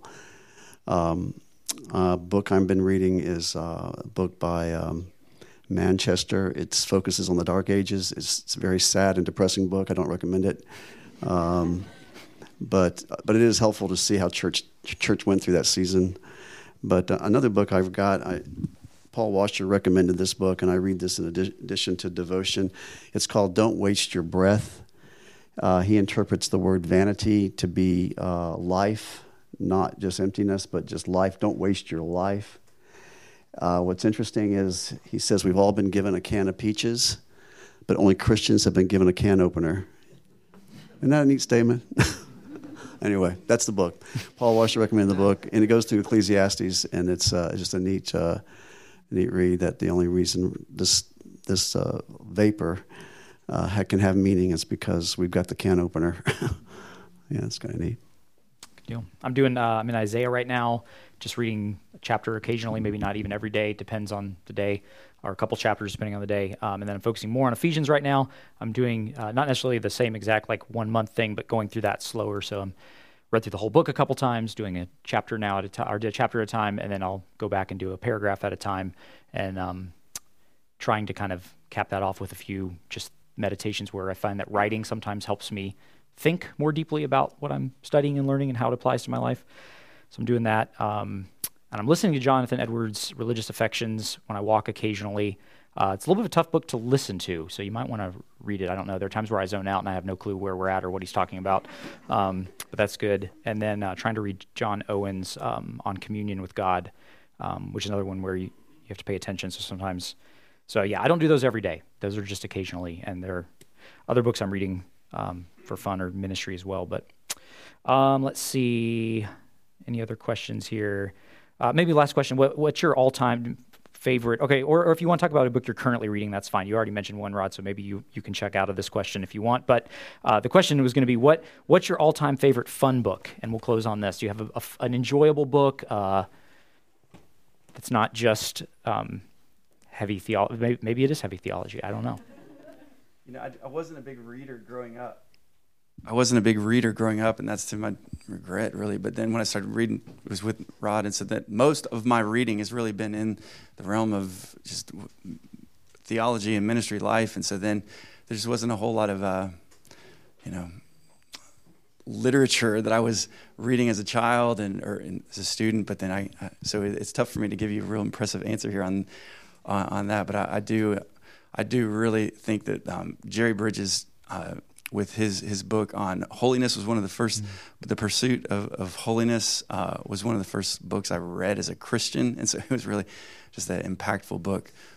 Um, a book I've been reading is uh, a book by um, Manchester. It focuses on the Dark Ages. It's, it's a very sad and depressing book. I don't recommend it. Um, but but it is helpful to see how church church went through that season. But uh, another book I've got, I, Paul Washer recommended this book, and I read this in addition to devotion. It's called Don't Waste Your Breath. Uh, he interprets the word vanity to be uh, life, not just emptiness, but just life. Don't waste your life. Uh, what's interesting is he says we've all been given a can of peaches, but only Christians have been given a can opener. Isn't that a neat statement? Anyway, that's the book. Paul Washer recommended the book, and it goes through Ecclesiastes, and it's uh, just a neat, uh, neat read. That the only reason this this uh, vapor uh, can have meaning is because we've got the can opener. Yeah, it's kind of neat. Good deal. I'm doing. Uh, I'm in Isaiah right now, just reading a chapter occasionally, maybe not even every day. Depends on the day, or a couple chapters depending on the day. Um, and then I'm focusing more on Ephesians right now. I'm doing uh, not necessarily the same exact like one month thing, but going through that slower. So I'm read through the whole book a couple times, doing a chapter now at a time, or a chapter at a time, and then I'll go back and do a paragraph at a time, and um, trying to kind of cap that off with a few just meditations where I find that writing sometimes helps me think more deeply about what I'm studying and learning and how it applies to my life. So I'm doing that. Um, and I'm listening to Jonathan Edwards' Religious Affections when I walk occasionally. Uh, it's a little bit of a tough book to listen to, so you might want to read it. I don't know. There are times where I zone out and I have no clue where we're at or what he's talking about, um, but that's good. And then uh, trying to read John Owen's um, On Communion with God, um, which is another one where you, you have to pay attention. So sometimes, so yeah, I don't do those every day. Those are just occasionally, and there are other books I'm reading um, for fun or ministry as well. But um, let's see, any other questions here? Uh, maybe last question. What, what's your all-time favorite? Okay, or, or if you want to talk about a book you're currently reading, that's fine. You already mentioned one, Rod, so maybe you, you can check out of this question if you want. But uh, the question was going to be, what what's your all-time favorite fun book? And we'll close on this. Do you have a, a, an enjoyable book uh, that's not just um, heavy theology? Maybe, maybe it is heavy theology. I don't know. You know, I, I wasn't a big reader growing up. I wasn't a big reader growing up, and that's to my regret, really. But then when I started reading, it was with Rod, and said that most of my reading has really been in the realm of just theology and ministry life. And so then there just wasn't a whole lot of, uh, you know, literature that I was reading as a child and or as a student. But then I, I so it's tough for me to give you a real impressive answer here on uh, on that. But I, I do, I do really think that um, Jerry Bridges. Uh, with his his book on holiness was one of the first, mm-hmm. The Pursuit of, of Holiness uh, was one of the first books I read as a Christian. And so it was really just that impactful book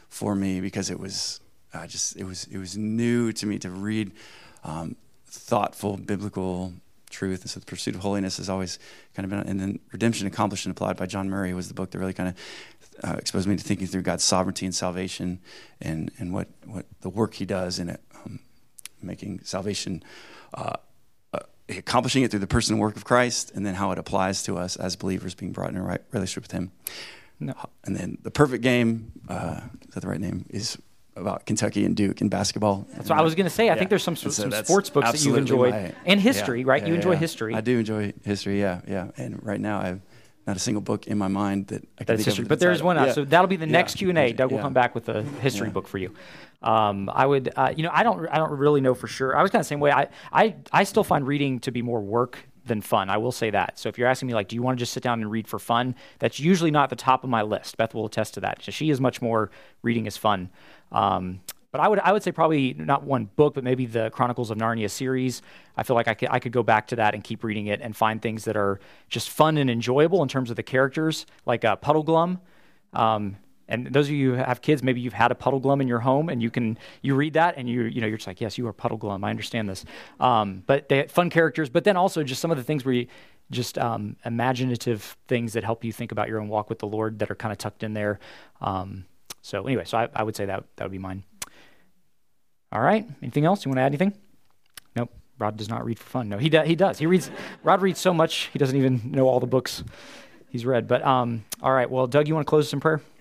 for me because it was uh, just it was it was new to me to read um, thoughtful biblical truth. And so the pursuit of holiness has always kind of been, and then Redemption Accomplished and Applied by John Murray was the book that really kind of uh, exposed me to thinking through God's sovereignty and salvation, and and what what the work He does in it, um, making salvation. Uh, accomplishing it through the person and work of Christ, and then how it applies to us as believers being brought in a right relationship with Him. No. And then The Perfect Game, uh, is that the right name, is about Kentucky and Duke in basketball. That's what I was going to say. I yeah. think there's some, so some sports books that you've enjoyed. My, and history, yeah, right? Yeah, you enjoy yeah. history. I do enjoy history, yeah, yeah. And right now I have not a single book in my mind that I can That's think history. of. But there's one. Yeah. So that'll be the Yeah. next Q and A. Doug will Yeah. come back with a history Yeah. book for you. Um, I would, uh, you know, I don't, I don't really know for sure. I was kind of the same way. I, I, I still find reading to be more work than fun. I will say that. So if you're asking me, like, do you want to just sit down and read for fun? That's usually not at the top of my list. Beth will attest to that. So she is much more reading is fun. Um, but I would, I would say probably not one book, but maybe the Chronicles of Narnia series. I feel like I could, I could go back to that and keep reading it and find things that are just fun and enjoyable in terms of the characters, like uh, Puddleglum. Um, And those of you who have kids, maybe you've had a Puddleglum in your home, and you can you read that, and you you know you're just like, yes, you are Puddleglum. I understand this. Um, but they had fun characters, but then also just some of the things where you just um, imaginative things that help you think about your own walk with the Lord that are kind of tucked in there. Um, so anyway, so I, I would say that that would be mine. All right. Anything else? You want to add anything? Nope. Rod does not read for fun. No, he does. He does. He reads. Rod reads so much he doesn't even know all the books he's read. But um, all right. Well, Doug, you want to close us in prayer?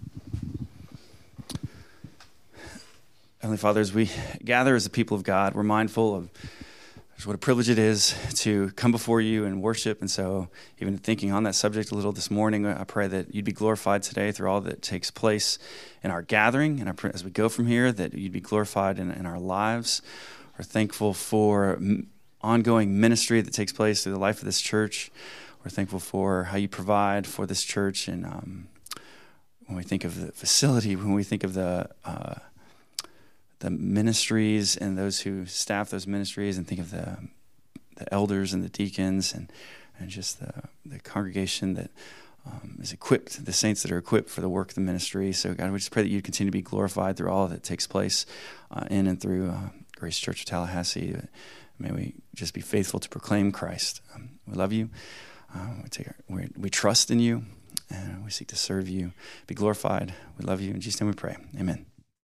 Heavenly Father, as we gather as the people of God, we're mindful of what a privilege it is to come before you and worship. And so even thinking on that subject a little this morning, I pray that you'd be glorified today through all that takes place in our gathering. And I pray as we go from here that you'd be glorified in, in our lives. We're thankful for m- ongoing ministry that takes place through the life of this church. We're thankful for how you provide for this church. And um, when we think of the facility, when we think of the... Uh, the ministries and those who staff those ministries, and think of the the elders and the deacons and, and just the, the congregation that um, is equipped, the saints that are equipped for the work of the ministry. So God, we just pray that you continue to be glorified through all that takes place uh, in and through uh, Grace Church of Tallahassee. May we just be faithful to proclaim Christ. Um, we love you. Uh, we, take our, we, we trust in you, and we seek to serve you. Be glorified. We love you. In Jesus' name we pray. Amen.